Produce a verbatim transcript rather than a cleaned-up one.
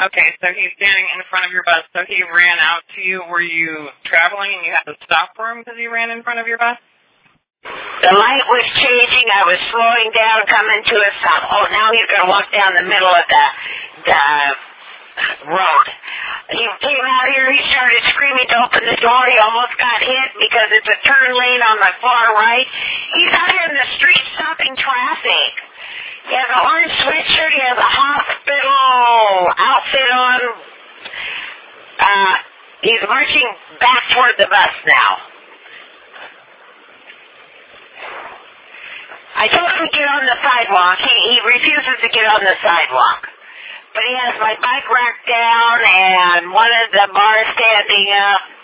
Okay, so he's standing in front of your bus. So he ran out to you. Were you traveling and you had to stop for him because he ran in front of your bus? The light was changing. I was slowing down, coming to a stop. Oh, now he's going to walk down the middle of the, the road. He came out here. He started screaming to open the door. He almost got hit because it's a turn lane on the far right. He's out here in the street stopping traffic. He has an orange sweatshirt. He has a hospital outfit on. Uh, he's marching back toward the bus now. I told him to get on the sidewalk. He, he refuses to get on the sidewalk. But he has my bike racked down and one of the bars standing up.